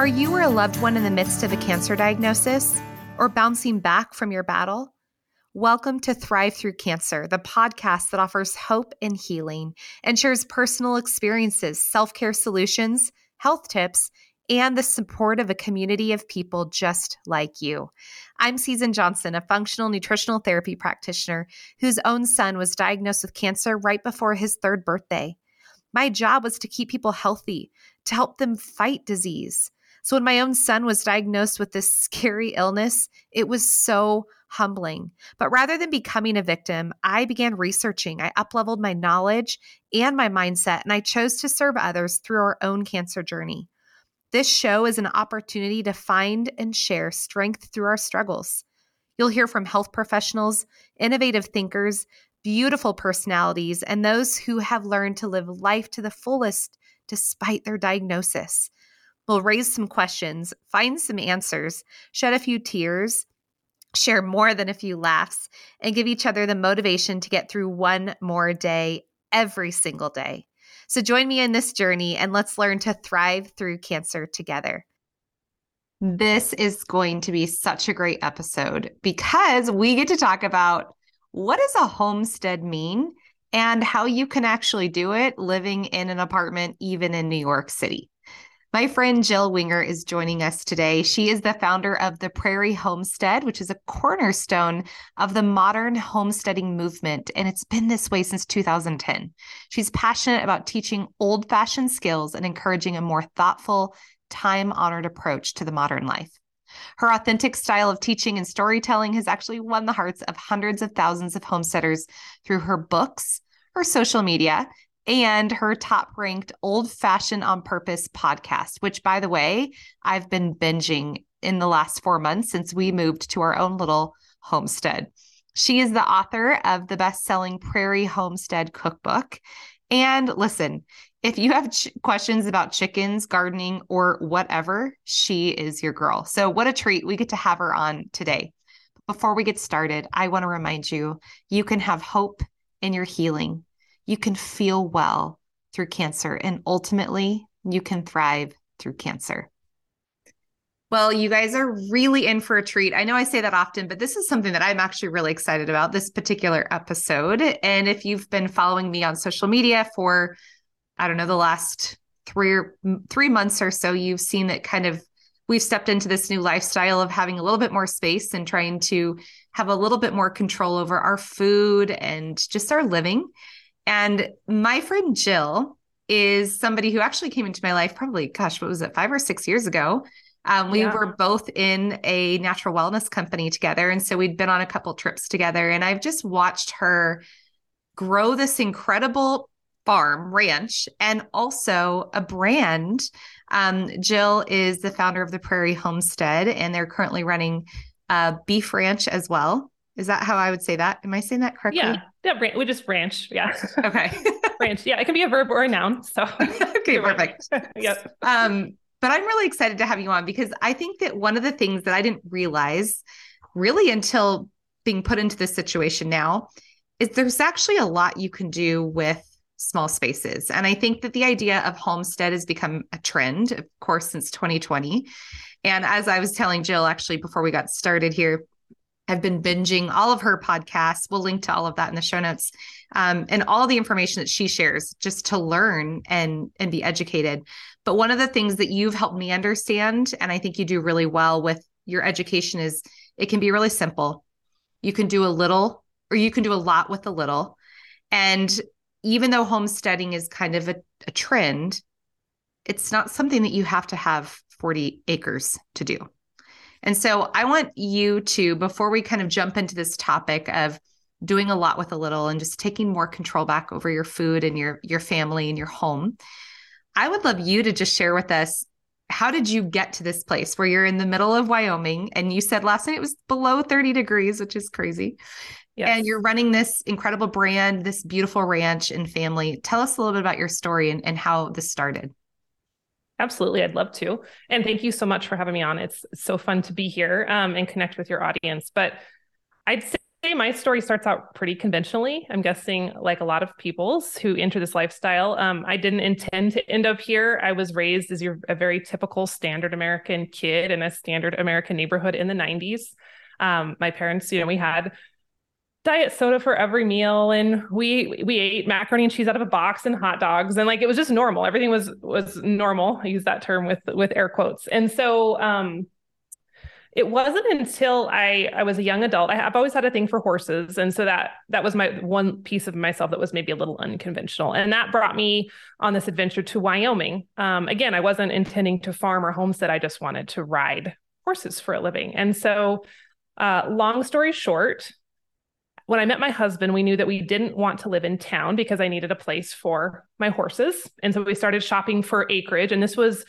Are you or a loved one in the midst of a cancer diagnosis or bouncing back from your battle? Welcome to Thrive Through Cancer, the podcast that offers hope and healing and shares personal experiences, self-care solutions, health tips, and the support of a community of people just like you. I'm Susan Johnson, a functional nutritional therapy practitioner whose own son was diagnosed with cancer right before his 3rd birthday. My job was to keep people healthy, to help them fight disease. So when my own son was diagnosed with this scary illness, it was so humbling. But rather than becoming a victim, I began researching. I upleveled my knowledge and my mindset, and I chose to serve others through our own cancer journey. This show is an opportunity to find and share strength through our struggles. You'll hear from health professionals, innovative thinkers, beautiful personalities, and those who have learned to live life to the fullest despite their diagnosis. We'll raise some questions, find some answers, shed a few tears, share more than a few laughs, and give each other the motivation to get through one more day every single day. So join me in this journey and let's learn to thrive through cancer together. This is going to be such a great episode because we get to talk about what does a homestead mean and how you can actually do it living in an apartment, even in New York City. My friend Jill Winger is joining us today. She is the founder of the Prairie Homestead, which is a cornerstone of the modern homesteading movement, and it's been this way since 2010. She's passionate about teaching old-fashioned skills and encouraging a more thoughtful, time-honored approach to the modern life. Her authentic style of teaching and storytelling has actually won the hearts of hundreds of thousands of homesteaders through her books, her social media, and her top-ranked Old Fashioned on Purpose podcast, which, by the way, I've been binging in the last 4 months since we moved to our own little homestead. She is the author of the best-selling Prairie Homestead Cookbook. And listen, if you have questions about chickens, gardening, or whatever, she is your girl. So what a treat we get to have her on today. Before we get started, I want to remind you, you can have hope in your healing. You can feel well through cancer, and ultimately, you can thrive through cancer. Well, you guys are really in for a treat. I know I say that often, but this is something that I'm actually really excited about, this particular episode. And if you've been following me on social media for, I don't know, the last three months or so, you've seen that we've stepped into this new lifestyle of having a little bit more space and trying to have a little bit more control over our food and just our living. And my friend Jill is somebody who actually came into my life probably, 5 or 6 years ago. We were both in a natural wellness company together. And so we'd been on a couple trips together, and I've just watched her grow this incredible ranch, and also a brand. Jill is the founder of the Prairie Homestead, and they're currently running a beef ranch as well. Is that how I would say that? Am I saying that correctly? Yeah. We just ranch. Yeah. Okay. Ranch. Yeah. It can be a verb or a noun. So okay, perfect. Yep. But I'm really excited to have you on because I think that one of the things that I didn't realize really until being put into this situation now is there's actually a lot you can do with small spaces. And I think that the idea of homestead has become a trend, of course, since 2020. And as I was telling Jill, actually, before we got started here, I've been binging all of her podcasts. We'll link to all of that in the show notes, and all the information that she shares just to learn and be educated. But one of the things that you've helped me understand, and I think you do really well with your education, is it can be really simple. You can do a little, or you can do a lot with a little. And even though homesteading is kind of a trend, it's not something that you have to have 40 acres to do. And so I want you to, before we kind of jump into this topic of doing a lot with a little and just taking more control back over your food and your family and your home, I would love you to just share with us, how did you get to this place where you're in the middle of Wyoming? And you said last night it was below 30 degrees, which is crazy. Yes. And you're running this incredible brand, this beautiful ranch and family. Tell us a little bit about your story and how this started. Absolutely. I'd love to. And thank you so much for having me on. It's so fun to be here and connect with your audience. But I'd say say my story starts out pretty conventionally. I'm guessing like a lot of people's who enter this lifestyle. I didn't intend to end up here. I was raised as a very typical standard American kid in a standard American neighborhood in the 90s. My parents, we had diet soda for every meal, and we ate macaroni and cheese out of a box and hot dogs, and like it was just normal. Everything was normal. I use that term with air quotes. And so it wasn't until I was a young adult. I've always had a thing for horses, and so that was my one piece of myself that was maybe a little unconventional, and that brought me on this adventure to Wyoming. Again, I wasn't intending to farm or homestead. I just wanted to ride horses for a living. And so, long story short, when I met my husband, we knew that we didn't want to live in town because I needed a place for my horses. And so we started shopping for acreage, and this was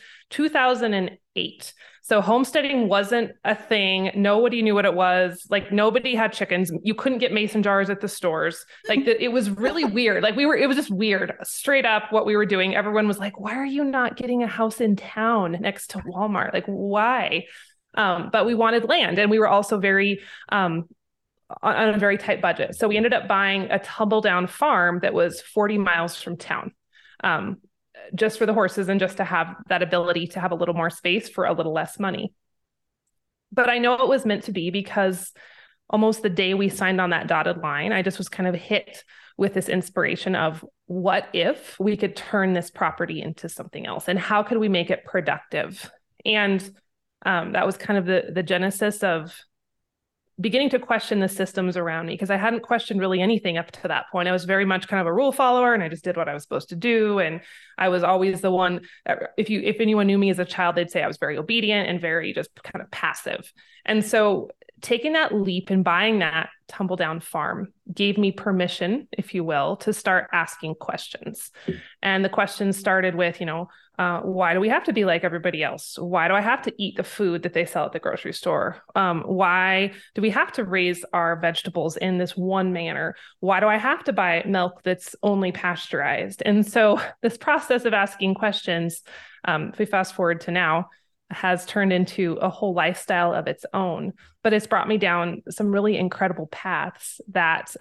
2008. So homesteading wasn't a thing. Nobody knew what it was. Like nobody had chickens. You couldn't get mason jars at the stores. Like it was really weird. Like it was just weird, straight up what we were doing. Everyone was like, why are you not getting a house in town next to Walmart? Like why? But we wanted land, and we were also very, on a very tight budget. So we ended up buying a tumble down farm that was 40 miles from town, just for the horses and just to have that ability to have a little more space for a little less money. But I know it was meant to be, because almost the day we signed on that dotted line, I just was kind of hit with this inspiration of what if we could turn this property into something else, and how could we make it productive? And that was kind of the genesis of beginning to question the systems around me, because I hadn't questioned really anything up to that point. I was very much kind of a rule follower, and I just did what I was supposed to do. And I was always the one, if anyone knew me as a child, they'd say I was very obedient and very just kind of passive. And so taking that leap and buying that tumble down farm gave me permission, if you will, to start asking questions. And the questions started with, why do we have to be like everybody else? Why do I have to eat the food that they sell at the grocery store? Why do we have to raise our vegetables in this one manner? Why do I have to buy milk that's only pasteurized? And so this process of asking questions, if we fast forward to now, has turned into a whole lifestyle of its own, but it's brought me down some really incredible paths that,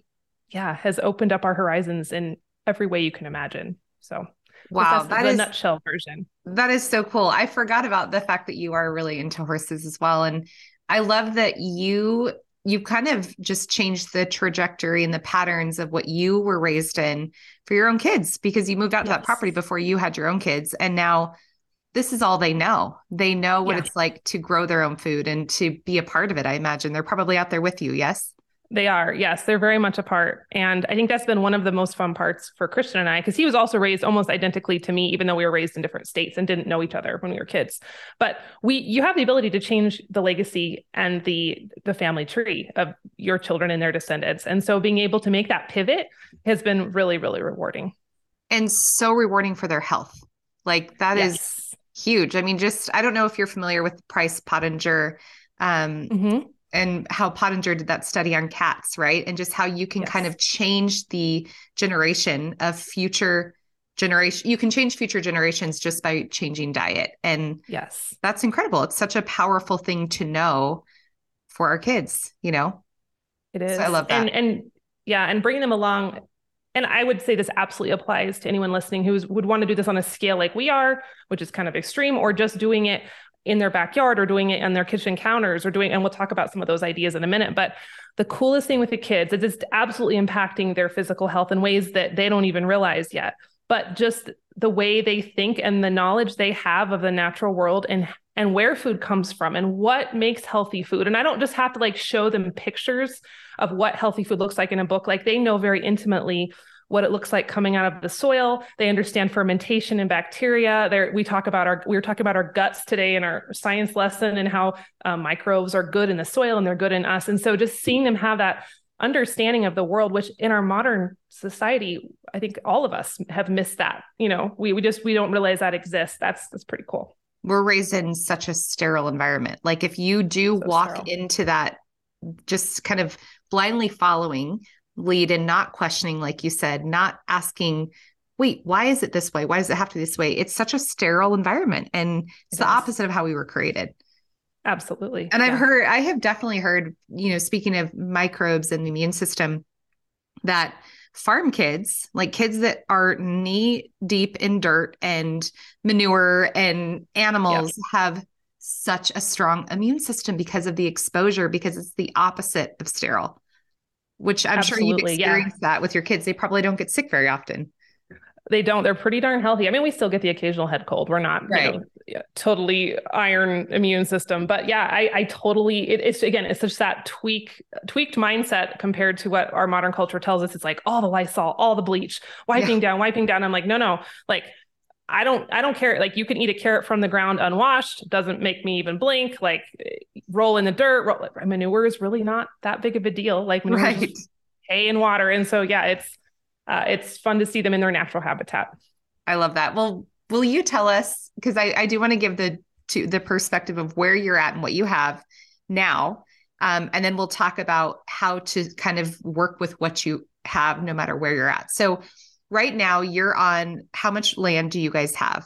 has opened up our horizons in every way you can imagine. So wow, that's the nutshell version. That is so cool. I forgot about the fact that you are really into horses as well. And I love that you kind of just changed the trajectory and the patterns of what you were raised in for your own kids, because you moved out to that property before you had your own kids. And now this is all they know. They know what it's like to grow their own food and to be a part of it. I imagine they're probably out there with you. Yes. They are. Yes, they're very much a part. And I think that's been one of the most fun parts for Christian and I, because he was also raised almost identically to me, even though we were raised in different states and didn't know each other when we were kids. But you have the ability to change the legacy and the family tree of your children and their descendants. And so being able to make that pivot has been really, really rewarding. And so rewarding for their health. Like that is huge. I mean, I don't know if you're familiar with Price Pottinger, and how Pottinger did that study on cats, right? And just how you can kind of change the generation of future generation. You can change future generations just by changing diet. And that's incredible. It's such a powerful thing to know for our kids, It is. So I love that. And bringing them along. And I would say this absolutely applies to anyone listening who would want to do this on a scale like we are, which is kind of extreme, or just doing it in their backyard or doing it on their kitchen counters and we'll talk about some of those ideas in a minute. But the coolest thing with the kids is it's absolutely impacting their physical health in ways that they don't even realize yet. But just the way they think and the knowledge they have of the natural world and where food comes from and what makes healthy food. And I don't just have to show them pictures of what healthy food looks like in a book. They know very intimately what it looks like coming out of the soil. They understand fermentation and bacteria. We were talking about our guts today in our science lesson, and how microbes are good in the soil and they're good in us. And so just seeing them have that understanding of the world, which in our modern society, I think all of us have missed that. We don't realize that exists. That's pretty cool. We're raised in such a sterile environment. If you do walk into that, just kind of blindly following lead and not questioning, like you said, not asking, wait, why is it this way? Why does it have to be this way? It's such a sterile environment, and it's the opposite of how we were created. Absolutely. And I have definitely heard, speaking of microbes and the immune system, that farm kids, like kids that are knee deep in dirt and manure and Yep. animals, have such a strong immune system because of the exposure, because it's the opposite of sterile, which I'm sure you've Absolutely. Yeah. experienced that with your kids. They probably don't get sick very often. They don't. They're pretty darn healthy. I mean, we still get the occasional head cold. We're not, Right. yeah, totally iron immune system. But yeah, I totally. It's again, it's just that tweaked mindset compared to what our modern culture tells us. It's like all the Lysol, all the bleach, Yeah. wiping down. I'm like, no. Like, I don't care. Like, you can eat a carrot from the ground unwashed. Doesn't make me even blink. Like, roll in the dirt. Manure is really not that big of a deal. Like, manure is Right. just hay and water. And so yeah, it's fun to see them in their natural habitat. I love that. Well, will you tell us, because I do want to give the perspective of where you're at and what you have now. And then we'll talk about how to kind of work with what you have no matter where you're at. So right now you're on, how much land do you guys have?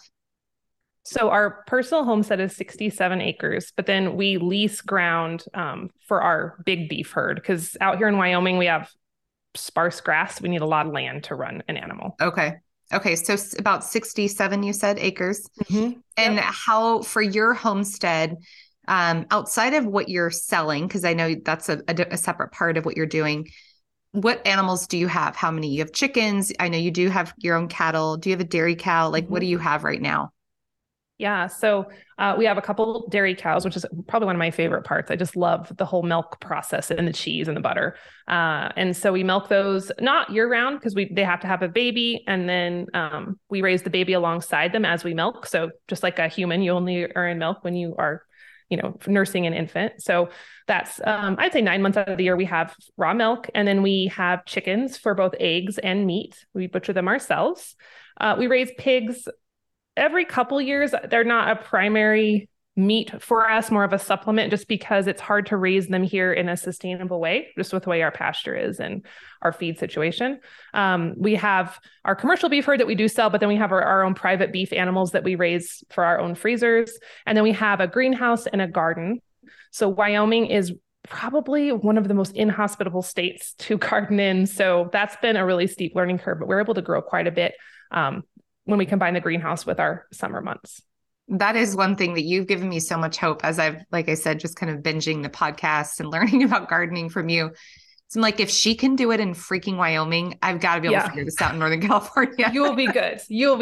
So our personal homestead is 67 acres, but then we lease ground for our big beef herd, because out here in Wyoming, we have sparse grass. We need a lot of land to run an animal. Okay. Okay. So about 67, you said, acres. Mm-hmm. And Yep. how, for your homestead, outside of what you're selling, because I know that's a separate part of what you're doing, what animals do you have? How many? You have chickens. I know you do have your own cattle. Do you have a dairy cow? Like, what do you have right now? Yeah, so we have a couple dairy cows, which is probably one of my favorite parts. I just love the whole milk process and the cheese and the butter. And so we milk those not year round, because they have to have a baby, and then we raise the baby alongside them as we milk. So just like a human, you only earn milk when you are, nursing an infant. So that's I'd say 9 months out of the year we have raw milk, and then we have chickens for both eggs and meat. We butcher them ourselves. We raise pigs every couple years. They're not a primary meat for us, more of a supplement, just because it's hard to raise them here in a sustainable way, just with the way our pasture is and our feed situation. We have our commercial beef herd that we do sell, but then we have our own private beef animals that we raise for our own freezers. And then we have a greenhouse and a garden. So Wyoming is probably one of the most inhospitable states to garden in. So that's been a really steep learning curve, but we're able to grow quite a bit when we combine the greenhouse with our summer months. That is one thing that you've given me so much hope, as I've, like I said, just kind of binging the podcasts and learning about gardening from you. So I'm like, if she can do it in freaking Wyoming, I've got to be able to figure this out in Northern California. You'll be good.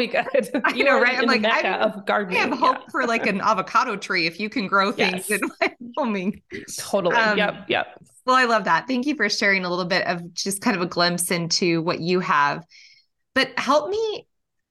I know, right? I'm like, Mecca of gardening. I have hope for like an avocado tree if you can grow things in Wyoming. Totally. Yep. Well, I love that. Thank you for sharing a little bit of just kind of a glimpse into what you have. But help me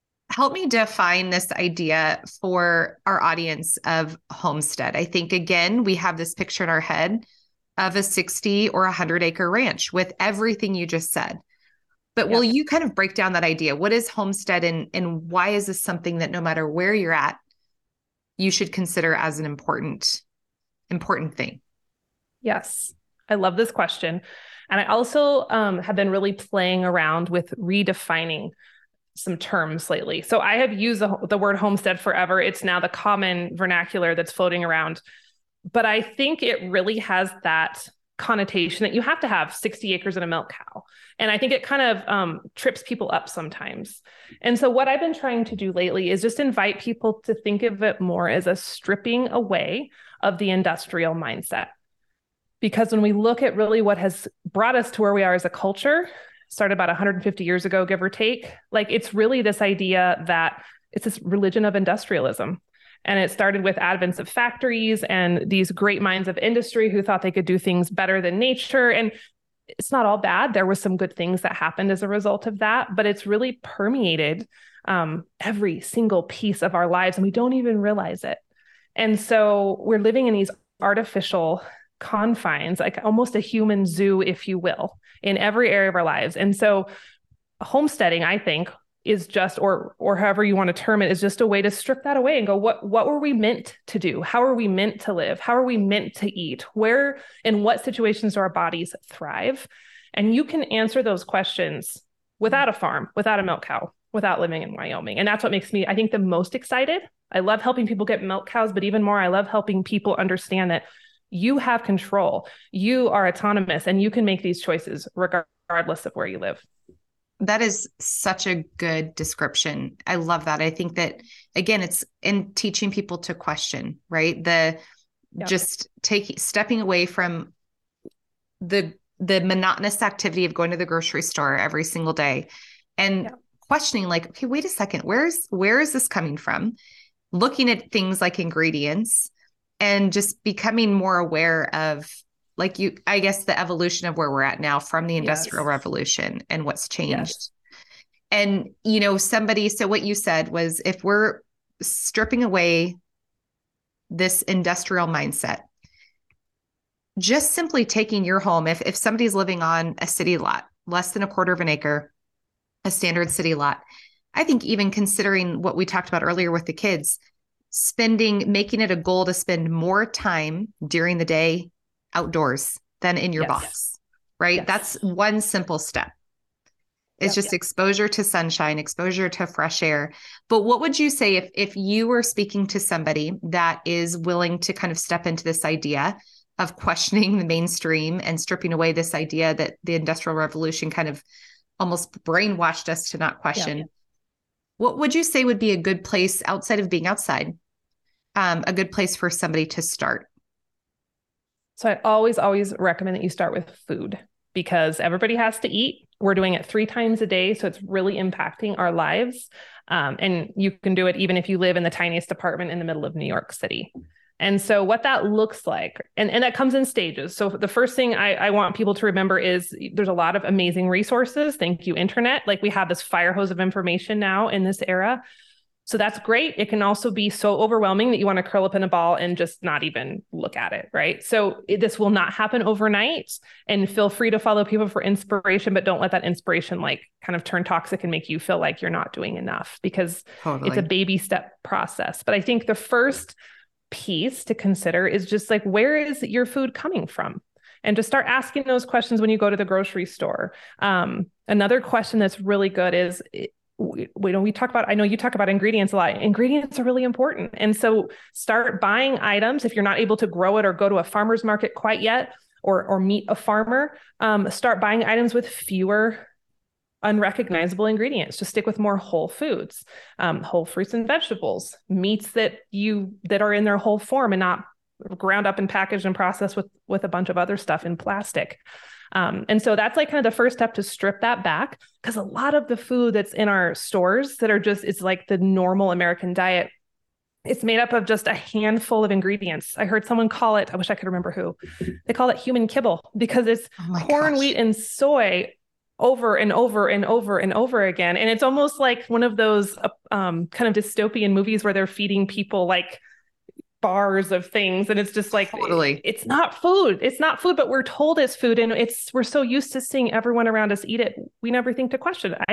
define this idea for our audience of homestead. I think, again, we have this picture in our head of a 60 or 100-acre ranch with everything you just said. But will you kind of break down that idea? What is homestead, and why is this something that no matter where you're at, you should consider as an important thing? Yes. I love this question. And I also have been really playing around with redefining some terms lately. So I have used the word homestead forever. It's now the common vernacular that's floating around. But I think it really has that connotation that you have to have 60 acres and a milk cow. And I think it kind of trips people up sometimes. And so what I've been trying to do lately is just invite people to think of it more as a stripping away of the industrial mindset. Because when we look at really what has brought us to where we are as a culture, started about 150 years ago, give or take, like it's really this idea that it's this religion of industrialism. And it started with advents of factories and these great minds of industry who thought they could do things better than nature. And it's not all bad. There were some good things that happened as a result of that, but it's really permeated every single piece of our lives, and we don't even realize it. And so we're living in these artificial confines, like almost a human zoo, if you will, in every area of our lives. And so homesteading, I think, is just, or however you want to term it, is just a way to strip that away and go, what were we meant to do? How are we meant to live? How are we meant to eat? Where, in what situations do our bodies thrive? And you can answer those questions without a farm, without a milk cow, without living in Wyoming. And that's what makes me, I think, the most excited I love helping people get milk cows, but even more, I love helping people understand that you have control, you are autonomous, and you can make these choices regardless of where you live. That is such a good description. I love that. I think that, again, it's in teaching people to question, right? Just stepping away from the monotonous activity of going to the grocery store every single day and questioning, like, okay, wait a second, where is this coming from? Looking at things like ingredients and just becoming more aware of, like, I guess the evolution of where we're at now from the Industrial Revolution and what's changed. And, so what you said was, if we're stripping away this industrial mindset, just simply taking your home, if somebody's living on a city lot, less than a quarter of an acre, a standard city lot, I think even considering what we talked about earlier with the kids, making it a goal to spend more time during the day outdoors than in your box, right? Yes. That's one simple step. It's just exposure to sunshine, exposure to fresh air. But what would you say if you were speaking to somebody that is willing to kind of step into this idea of questioning the mainstream and stripping away this idea that the Industrial Revolution kind of almost brainwashed us to not question? What would you say would be a good place outside of being outside, a good place for somebody to start? So I always recommend that you start with food, because everybody has to eat. We're doing it 3 times a day. So it's really impacting our lives. And you can do it even if you live in the tiniest apartment in the middle of New York City. And so what that looks like, and that comes in stages. So the first thing I want people to remember is there's a lot of amazing resources. Thank you, internet. Like, we have this fire hose of information now in this era. So that's great. It can also be so overwhelming that you want to curl up in a ball and just not even look at it, right? So this will not happen overnight, and feel free to follow people for inspiration, but don't let that inspiration like kind of turn toxic and make you feel like you're not doing enough, because it's a baby step process. But I think the first piece to consider is just like, where is your food coming from? And to start asking those questions when you go to the grocery store. Another question that's really good is, we talk about, I know you talk about ingredients a lot. Ingredients are really important. And so start buying items. If you're not able to grow it or go to a farmer's market quite yet, or meet a farmer, start buying items with fewer unrecognizable ingredients. Just stick with more whole foods, whole fruits and vegetables, meats that are in their whole form and not ground up and packaged and processed with a bunch of other stuff in plastic. And so that's like kind of the first step, to strip that back, because a lot of the food that's in our stores that are it's like the normal American diet, it's made up of just a handful of ingredients. I heard someone call it, I wish I could remember who, they call it human kibble, because it's corn, wheat, and soy over and over and over and over again. And it's almost like one of those kind of dystopian movies where they're feeding people like bars of things, and it's just like, it's not food, but we're told it's food, and we're so used to seeing everyone around us eat it, we never think to question it.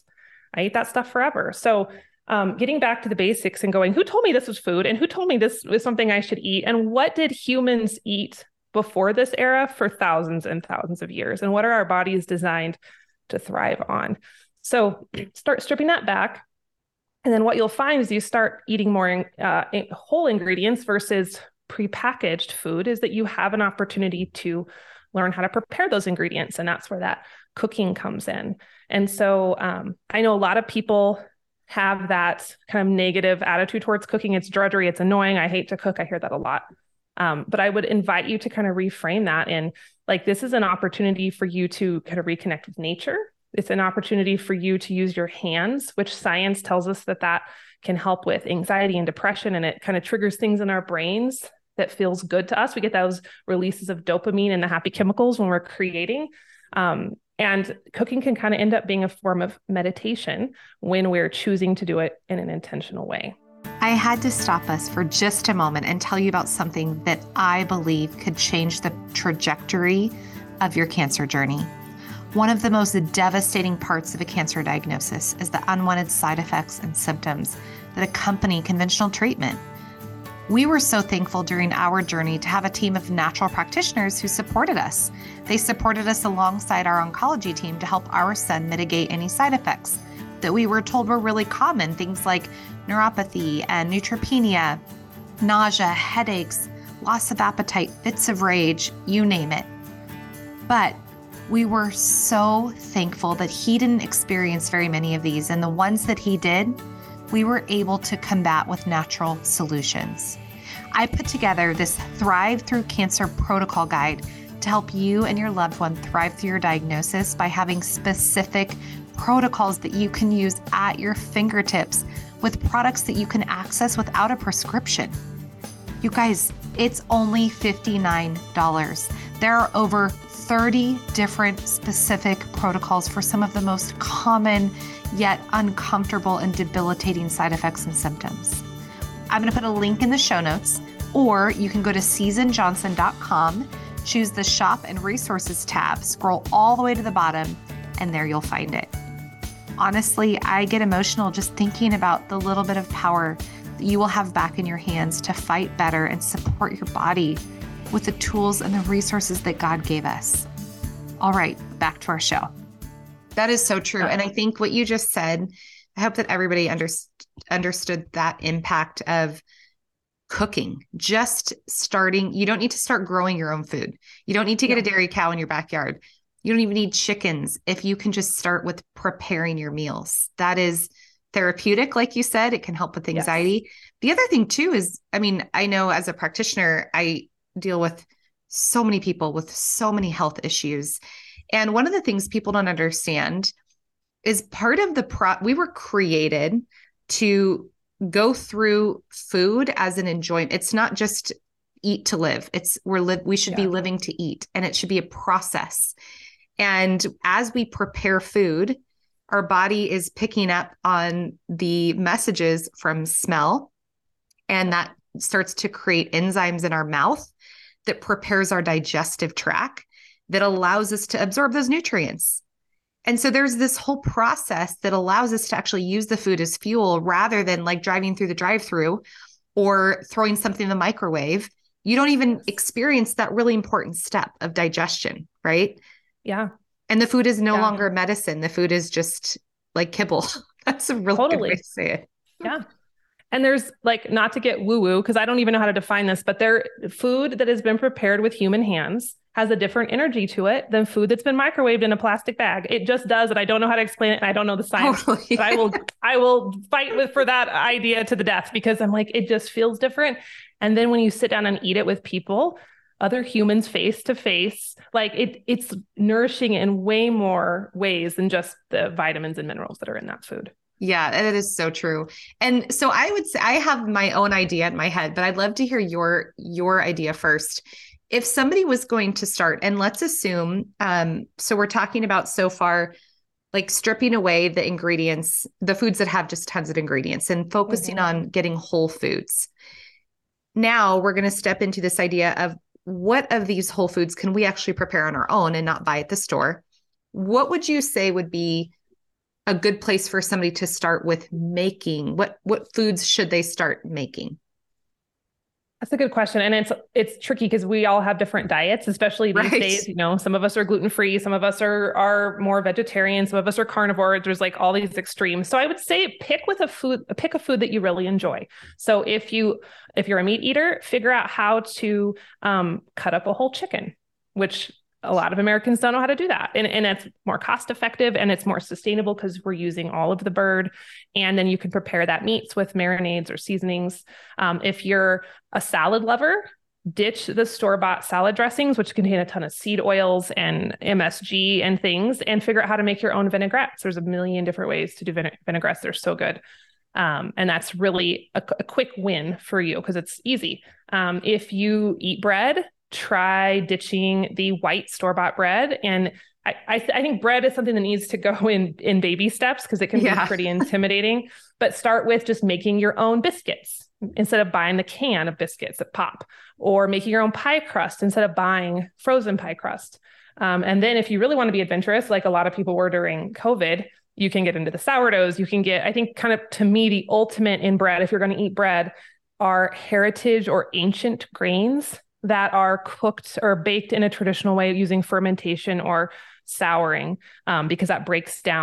I ate that stuff forever. So getting back to the basics and going, who told me this was food, and who told me this was something I should eat, and what did humans eat before this era for thousands and thousands of years, and what are our bodies designed to thrive on? So start stripping that back. And then what you'll find is you start eating more whole ingredients versus prepackaged food, is that you have an opportunity to learn how to prepare those ingredients. And that's where that cooking comes in. And so I know a lot of people have that kind of negative attitude towards cooking. It's drudgery. It's annoying. I hate to cook. I hear that a lot. But I would invite you to kind of reframe that. And like, this is an opportunity for you to kind of reconnect with nature. It's an opportunity for you to use your hands, which science tells us that can help with anxiety and depression. And it kind of triggers things in our brains that feels good to us. We get those releases of dopamine and the happy chemicals when we're creating. And cooking can kind of end up being a form of meditation when we're choosing to do it in an intentional way. I had to stop us for just a moment and tell you about something that I believe could change the trajectory of your cancer journey. One of the most devastating parts of a cancer diagnosis is the unwanted side effects and symptoms that accompany conventional treatment. We were so thankful during our journey to have a team of natural practitioners who supported us. They supported us alongside our oncology team to help our son mitigate any side effects. that we were told were really common, things like neuropathy and neutropenia, nausea, headaches, loss of appetite, fits of rage, you name it. But we were so thankful that he didn't experience very many of these. And the ones that he did, we were able to combat with natural solutions. I put together this Thrive Through Cancer protocol guide to help you and your loved one thrive through your diagnosis by having specific protocols that you can use at your fingertips with products that you can access without a prescription. You guys, it's only $59. There are over 30 different specific protocols for some of the most common yet uncomfortable and debilitating side effects and symptoms. I'm going to put a link in the show notes, or you can go to SusanJohnson.com, choose the Shop and Resources tab, scroll all the way to the bottom, and there you'll find it. Honestly, I get emotional just thinking about the little bit of power that you will have back in your hands to fight better and support your body with the tools and the resources that God gave us. All right, back to our show. That is so true. And I think what you just said, I hope that everybody understood that impact of cooking, just starting. You don't need to start growing your own food. You don't need to get a dairy cow in your backyard. You don't even need chickens if you can just start with preparing your meals. That is therapeutic. Like you said, it can help with anxiety. Yes. The other thing too is, I mean, I know as a practitioner, I deal with so many people with so many health issues. And one of the things people don't understand is part of we were created to go through food as an enjoyment. It's not just eat to live. We should be living to eat, and it should be a process. And as we prepare food, our body is picking up on the messages from smell, and that starts to create enzymes in our mouth that prepares our digestive tract that allows us to absorb those nutrients. And so there's this whole process that allows us to actually use the food as fuel rather than like driving through the drive-through or throwing something in the microwave. You don't even experience that really important step of digestion, right? Yeah. And the food is no longer medicine. The food is just like kibble. That's a really good way to say it. Yeah. And there's like, not to get woo-woo, because I don't even know how to define this, but food that has been prepared with human hands has a different energy to it than food that's been microwaved in a plastic bag. It just does. And I don't know how to explain it. And I don't know the science. Totally. But I will fight for that idea to the death, because I'm like, it just feels different. And then when you sit down and eat it with people, other humans face to face, like it's nourishing in way more ways than just the vitamins and minerals that are in that food. Yeah, that is so true. And so I would say I have my own idea in my head, but I'd love to hear your idea first. If somebody was going to start, and let's assume, so we're talking about so far, like stripping away the ingredients, the foods that have just tons of ingredients, and focusing on getting whole foods. Now we're going to step into this idea of what of these whole foods can we actually prepare on our own and not buy at the store? What would you say would be a good place for somebody to start with making? What foods should they start making? That's a good question. And it's tricky because we all have different diets, especially these days. You know, some of us are gluten-free, some of us are more vegetarian, some of us are carnivore. There's like all these extremes. So I would say pick a food that you really enjoy. So if you're a meat eater, figure out how to cut up a whole chicken, which a lot of Americans don't know how to do that. And it's more cost effective and it's more sustainable because we're using all of the bird. And then you can prepare that meats with marinades or seasonings. If you're a salad lover, ditch the store-bought salad dressings, which contain a ton of seed oils and MSG and things, and figure out how to make your own vinaigrettes. There's a million different ways to do vinaigrettes. They're so good. And that's really a quick win for you because it's easy. If you eat bread, try ditching the white store-bought bread. And I think bread is something that needs to go in baby steps because it can be pretty intimidating, but start with just making your own biscuits instead of buying the can of biscuits at Pop, or making your own pie crust instead of buying frozen pie crust. And then if you really want to be adventurous, like a lot of people were during COVID, you can get into the sourdoughs. You can get, I think kind of to me, the ultimate in bread, if you're going to eat bread, are heritage or ancient grains that are cooked or baked in a traditional way using fermentation or souring, because that breaks down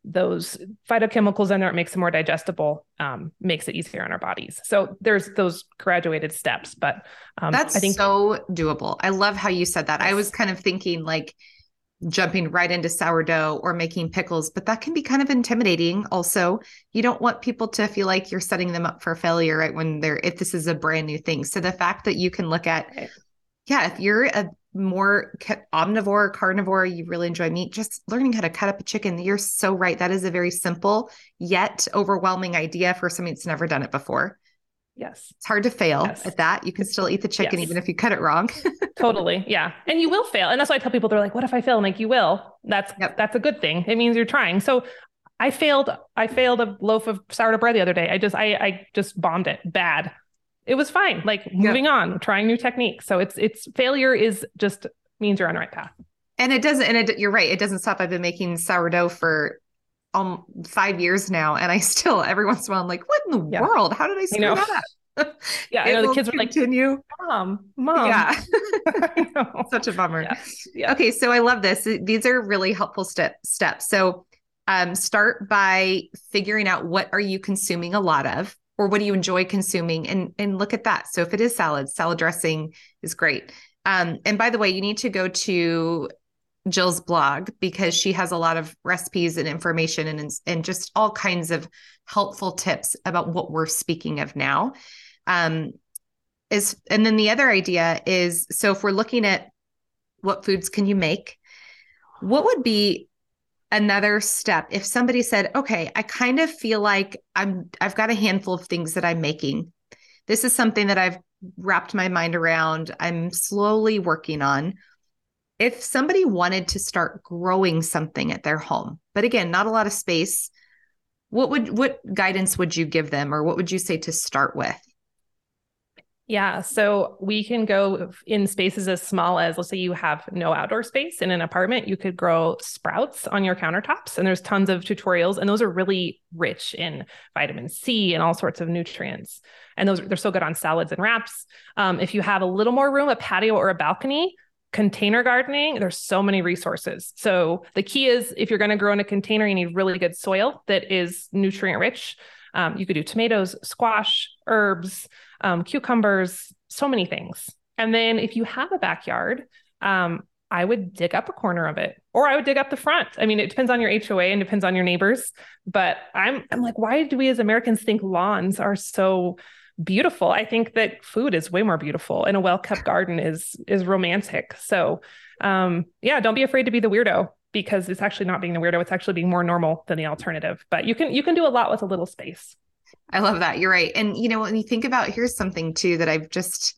those phytochemicals in there, it makes it more digestible, makes it easier on our bodies. So there's those graduated steps, but that's I think so doable. I love how you said that. yes. I was kind of thinking like jumping right into sourdough or making pickles, but that can be kind of intimidating. Also, you don't want people to feel like you're setting them up for failure, right? If this is a brand new thing. So the fact that you can look at, if you're a more omnivore, carnivore, you really enjoy meat, just learning how to cut up a chicken. You're so right. That is a very simple yet overwhelming idea for somebody that's never done it before. Yes. It's hard to fail at that. You can still eat the chicken even if you cut it wrong. Totally. Yeah. And you will fail. And that's why I tell people, they're like, what if I fail? I'm like, you will. That's a good thing. It means you're trying. So I failed a loaf of sourdough bread the other day. I just bombed it bad. It was fine. Like moving on, trying new techniques. So it's failure is just means you're on the right path. And it doesn't, you're right. It doesn't stop. I've been making sourdough for 5 years now. And I still, every once in a while, I'm like, what in the world? How did I screw that up? Yeah. I know the kids are like, mom. Yeah. Such a bummer. Yeah. Okay. So I love this. These are really helpful steps. So start by figuring out what are you consuming a lot of, or what do you enjoy consuming, and look at that. So if it is salad dressing is great. And by the way, you need to go to Jill's blog because she has a lot of recipes and information and just all kinds of helpful tips about what we're speaking of now. And then the other idea is, so if we're looking at what foods can you make, what would be another step if somebody said, okay, I kind of feel like I've got a handful of things that I'm making. This is something that I've wrapped my mind around. I'm slowly working on. If somebody wanted to start growing something at their home, but again, not a lot of space, what guidance would you give them, or what would you say to start with? Yeah. So we can go in spaces as small as, let's say you have no outdoor space in an apartment, you could grow sprouts on your countertops, and there's tons of tutorials, and those are really rich in vitamin C and all sorts of nutrients. And they're so good on salads and wraps. If you have a little more room, a patio or a balcony, container gardening, there's so many resources. So the key is, if you're going to grow in a container, you need really good soil that is nutrient rich. You could do tomatoes, squash, herbs, cucumbers, so many things. And then if you have a backyard, I would dig up a corner of it, or I would dig up the front. I mean, it depends on your HOA and depends on your neighbors. But I'm like, why do we as Americans think lawns are so beautiful? I think that food is way more beautiful, and a well-kept garden is romantic. So don't be afraid to be the weirdo, because it's actually not being the weirdo. It's actually being more normal than the alternative. But you can do a lot with a little space. I love that. You're right. And when you think about, here's something too that I've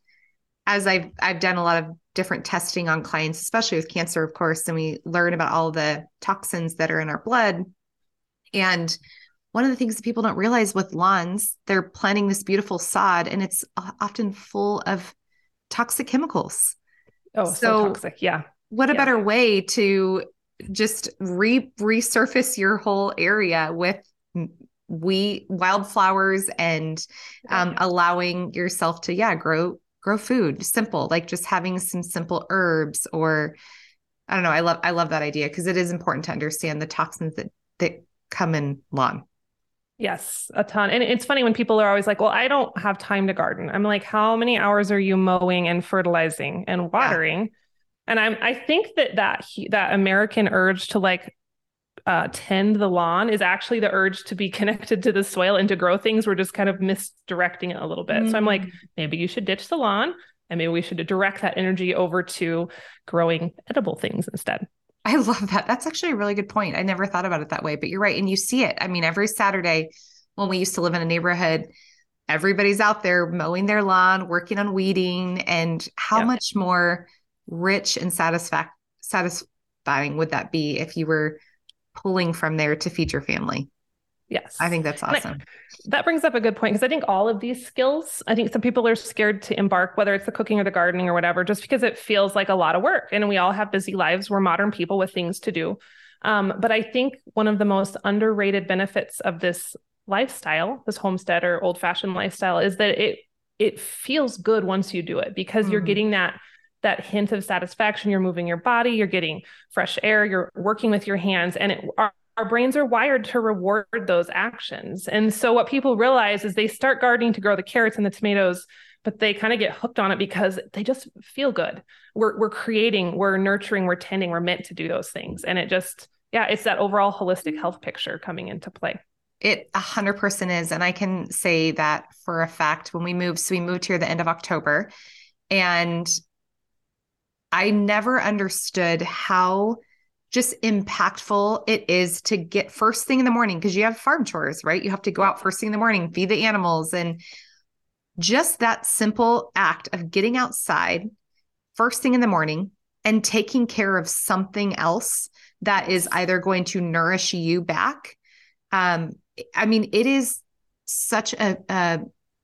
done a lot of different testing on clients, especially with cancer, of course, and we learn about all the toxins that are in our blood. And one of the things that people don't realize with lawns, they're planting this beautiful sod, and it's often full of toxic chemicals. Oh, so toxic. Yeah. What a better way to just resurface your whole area with wildflowers and allowing yourself to grow food. Simple, like just having some simple herbs, or I don't know. I love that idea, because it is important to understand the toxins that come in lawn. Yes, a ton. And it's funny when people are always like, well, I don't have time to garden. I'm like, how many hours are you mowing and fertilizing and watering? Yeah. And I think that American urge to like tend the lawn is actually the urge to be connected to the soil and to grow things. We're just kind of misdirecting it a little bit. So I'm like, maybe you should ditch the lawn, and maybe we should direct that energy over to growing edible things instead. I love that. That's actually a really good point. I never thought about it that way, but you're right. And you see it. I mean, every Saturday when we used to live in a neighborhood, everybody's out there mowing their lawn, working on weeding, and how much more rich and satisfying would that be if you were pulling from there to feed your family? Yes. I think that's awesome. That brings up a good point, because I think all of these skills, I think some people are scared to embark, whether it's the cooking or the gardening or whatever, just because it feels like a lot of work. And we all have busy lives. We're modern people with things to do. But I think one of the most underrated benefits of this lifestyle, this homestead or old fashioned lifestyle, is that it feels good once you do it, because you're getting that hint of satisfaction. You're moving your body, you're getting fresh air, you're working with your hands, and our brains are wired to reward those actions. And so what people realize is they start gardening to grow the carrots and the tomatoes, but they kind of get hooked on it because they just feel good. We're creating, we're nurturing, we're tending, we're meant to do those things. And it just, yeah, it's that overall holistic health picture coming into play. It 100% is. And I can say that for a fact when we moved. So we moved here the end of October, and I never understood how just impactful it is to get first thing in the morning, because you have farm chores, right? You have to go out first thing in the morning, feed the animals. And just that simple act of getting outside first thing in the morning and taking care of something else that is either going to nourish you back. I mean, it is such a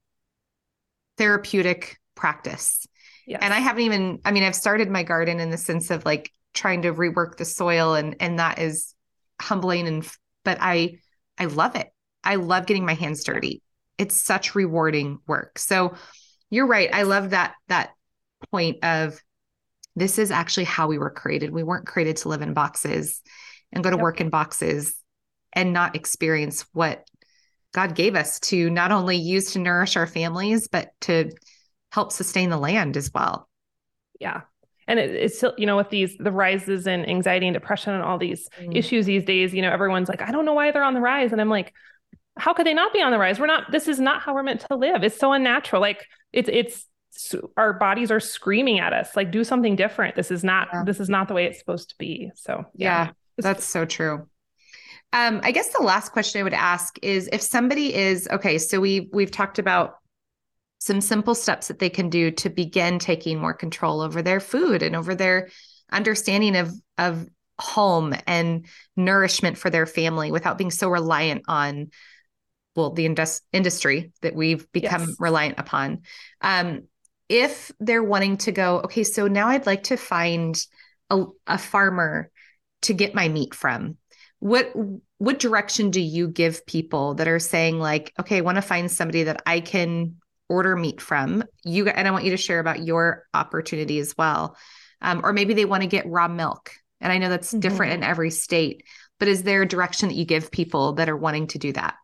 therapeutic practice. Yes. And I haven't even, I mean, I've started my garden in the sense of like trying to rework the soil, and that is humbling. But I love it. I love getting my hands dirty. It's such rewarding work. So you're right. I love that point of this is actually how we were created. We weren't created to live in boxes and go to work in boxes and not experience what God gave us to not only use to nourish our families, but to help sustain the land as well. Yeah. And it's, you know, with the rises in anxiety and depression and all these issues these days, you know, everyone's like, I don't know why they're on the rise. And I'm like, how could they not be on the rise? This is not how we're meant to live. It's so unnatural. Like it's our bodies are screaming at us, like, do something different. This is not the way it's supposed to be. So yeah, that's so true. I guess the last question I would ask is if somebody is, okay, so we've talked about some simple steps that they can do to begin taking more control over their food and over their understanding of home and nourishment for their family without being so reliant on, well, the industry that we've become reliant upon. If they're wanting to go, okay, so now I'd like to find a farmer to get my meat from. What direction do you give people that are saying like, okay, I want to find somebody that I can order meat from and I want you to share about your opportunity as well. Or maybe they want to get raw milk. And I know that's different in every state, but is there a direction that you give people that are wanting to do that?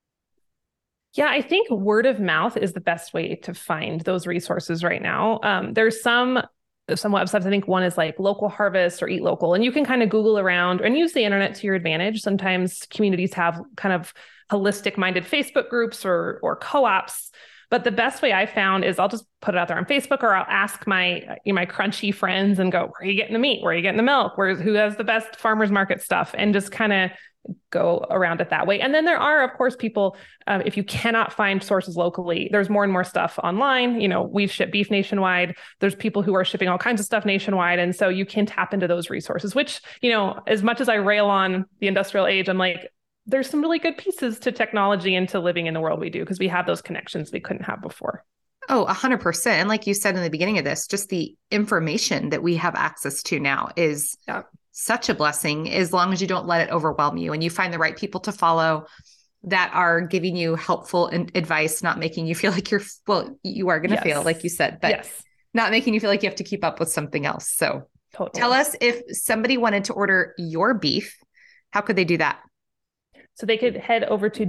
Yeah, I think word of mouth is the best way to find those resources right now. There's some websites. I think one is like Local Harvest or Eat Local, and you can kind of Google around and use the internet to your advantage. Sometimes communities have kind of holistic minded Facebook groups or co-ops. But the best way I found is I'll just put it out there on Facebook, or I'll ask my crunchy friends and go, where are you getting the meat? Where are you getting the milk? Who has the best farmers market stuff? And just kind of go around it that way. And then there are, of course, people, if you cannot find sources locally, there's more and more stuff online. You know, we've shipped beef nationwide. There's people who are shipping all kinds of stuff nationwide. And so you can tap into those resources, which, you know, as much as I rail on the industrial age, I'm like, there's some really good pieces to technology and to living in the world we do, because we have those connections we couldn't have before. Oh, 100%. And like you said in the beginning of this, just the information that we have access to now is such a blessing, as long as you don't let it overwhelm you and you find the right people to follow that are giving you helpful advice, not making you feel like you are going to feel like you said, but not making you feel like you have to keep up with something else. So tell us, if somebody wanted to order your beef, how could they do that? So they could head over to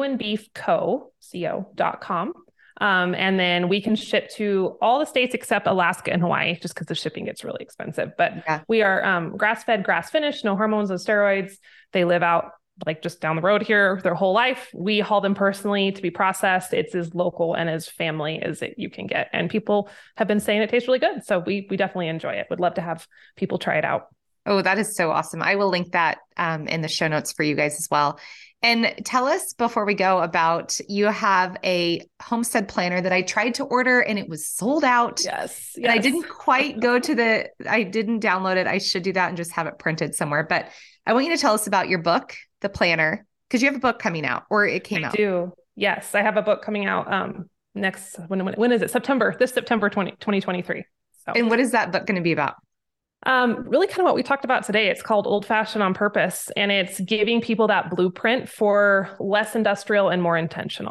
genuinebeefco.com. And then we can ship to all the states except Alaska and Hawaii, just because the shipping gets really expensive. But we are grass-fed, grass-finished, no hormones, no steroids. They live out like just down the road here their whole life. We haul them personally to be processed. It's as local and as family as you can get. And people have been saying it tastes really good. So we definitely enjoy it. Would love to have people try it out. Oh, that is so awesome. I will link that in the show notes for you guys as well. And tell us before we go about, you have a homestead planner that I tried to order and it was sold out. Yes. And I didn't quite I didn't download it. I should do that and just have it printed somewhere. But I want you to tell us about your book, the planner, because you have a book coming out, or it came out. I do. Yes. I have a book coming out when is it? This September 2023. So. And what is that book going to be about? Really kind of what we talked about today. It's called Old Fashioned on Purpose, and it's giving people that blueprint for less industrial and more intentional.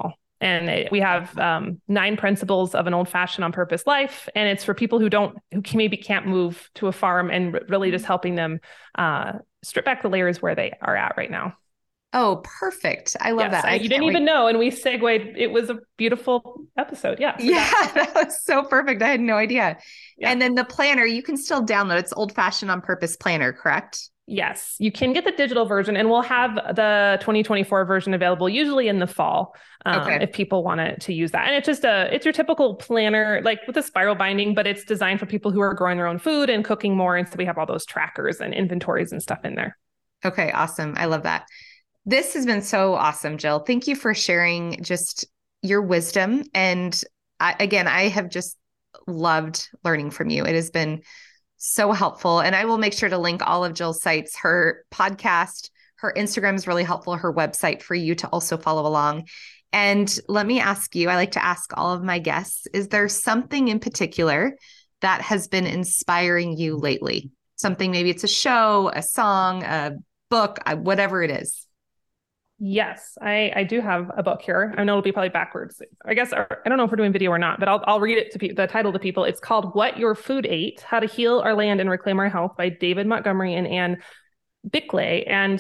And we have 9 principles of an old-fashioned on-purpose life. And it's for people who maybe can't move to a farm, and really just helping them strip back the layers where they are at right now. Oh, perfect. I love that. You didn't even know. And we segued. It was a beautiful episode. Yeah. That was so perfect. I had no idea. Yeah. And then the planner, you can still download. It's Old Fashioned on Purpose Planner, correct? Yes, you can get the digital version, and we'll have the 2024 version available usually in the fall if people want to use that. And it's just it's your typical planner, like with a spiral binding, but it's designed for people who are growing their own food and cooking more. And so we have all those trackers and inventories and stuff in there. Okay, awesome. I love that. This has been so awesome, Jill. Thank you for sharing just your wisdom. And I have just loved learning from you. It has been so helpful. And I will make sure to link all of Jill's sites, her podcast, her Instagram is really helpful, her website for you to also follow along. And let me ask you, I like to ask all of my guests, is there something in particular that has been inspiring you lately? Something, maybe it's a show, a song, a book, whatever it is. Yes, I do have a book here. I know it'll be probably backwards. I guess, I don't know if we're doing video or not, but I'll read it to the title to people. It's called What Your Food Ate: How to Heal Our Land and Reclaim Our Health by David Montgomery and Anne Bickley. And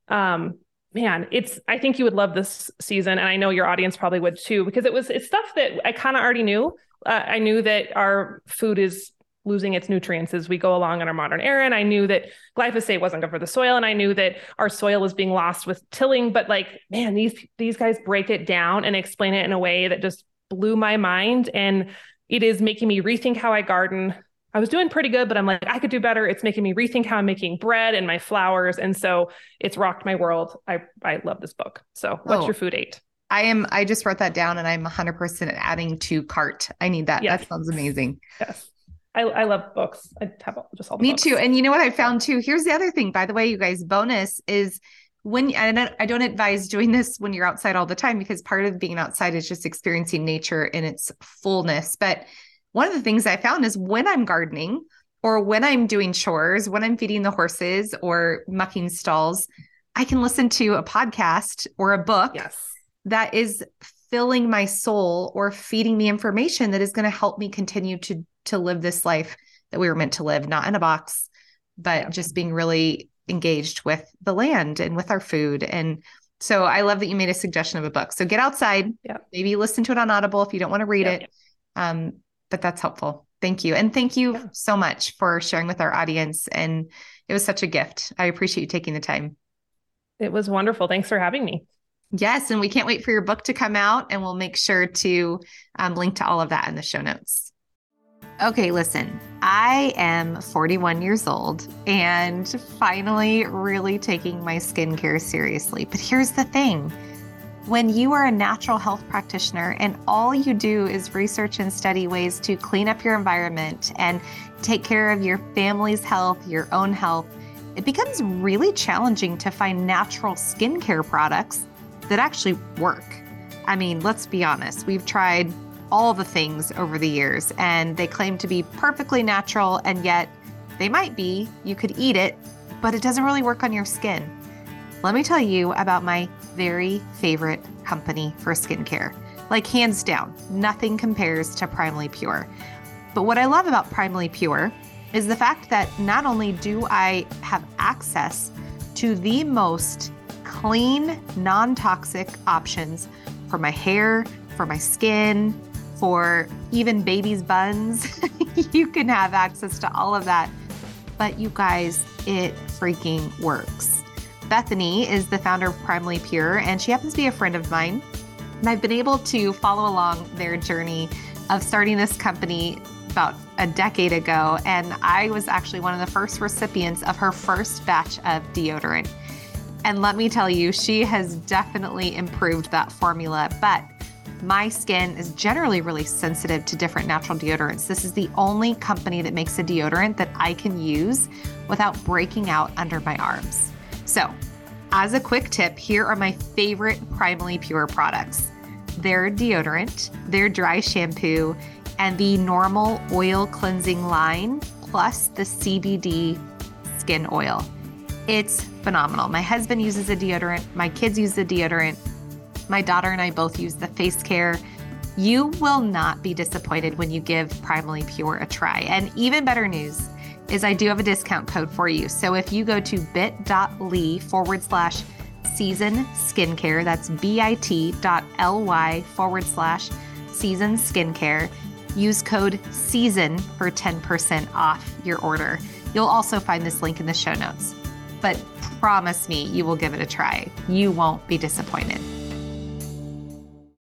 man, I think you would love this season. And I know your audience probably would too, because it's stuff that I kind of already knew. I knew that our food is losing its nutrients as we go along in our modern era. And I knew that glyphosate wasn't good for the soil. And I knew that our soil was being lost with tilling, but like, man, these guys break it down and explain it in a way that just blew my mind. And it is making me rethink how I garden. I was doing pretty good, but I'm like, I could do better. It's making me rethink how I'm making bread and my flours. And so it's rocked my world. I love this book. So What's Your Food Ate? I just wrote that down, and I'm 100% adding to cart. I need that. Yes. That sounds amazing. Yes. I love books. I have just all the Me books. too. And you know what I found too? Here's the other thing, by the way, you guys, bonus is and I don't advise doing this when you're outside all the time, because part of being outside is just experiencing nature in its fullness. But one of the things I found is when I'm gardening, or when I'm doing chores, when I'm feeding the horses or mucking stalls, I can listen to a podcast or a book that is filling my soul or feeding me information that is going to help me continue to live this life that we were meant to live, not in a box, but just being really engaged with the land and with our food. And so I love that you made a suggestion of a book. So get outside, maybe listen to it on Audible if you don't want to read it. But that's helpful. Thank you. And thank you so much for sharing with our audience. And it was such a gift. I appreciate you taking the time. It was wonderful. Thanks for having me. Yes. And we can't wait for your book to come out, and we'll make sure to link to all of that in the show notes. Okay, listen, I am 41 years old and finally really taking my skincare seriously. But here's the thing. When you are a natural health practitioner and all you do is research and study ways to clean up your environment and take care of your family's health, your own health, it becomes really challenging to find natural skincare products that actually work. I mean, let's be honest. We've tried all the things over the years, and they claim to be perfectly natural, and yet they might be. You could eat it, but it doesn't really work on your skin. Let me tell you about my very favorite company for skincare. Like, hands down, nothing compares to Primally Pure. But what I love about Primally Pure is the fact that not only do I have access to the most clean, non-toxic options for my hair, for my skin, for even babies' buns. You can have access to all of that. But you guys, it freaking works. Bethany is the founder of Primally Pure, and she happens to be a friend of mine. And I've been able to follow along their journey of starting this company about a decade ago. And I was actually one of the first recipients of her first batch of deodorant. And let me tell you, she has definitely improved that formula. But my skin is generally really sensitive to different natural deodorants. This is the only company that makes a deodorant that I can use without breaking out under my arms. So, as a quick tip, here are my favorite Primally Pure products. Their deodorant, their dry shampoo, and the normal oil cleansing line, plus the CBD skin oil. It's phenomenal. My husband uses a deodorant. My kids use the deodorant. My daughter and I both use the face care. You will not be disappointed when you give Primally Pure a try. And even better news is I do have a discount code for you. So if you go to bit.ly/season skincare, that's bit.ly/season skincare, use code SEASON for 10% off your order. You'll also find this link in the show notes. But promise me you will give it a try. You won't be disappointed.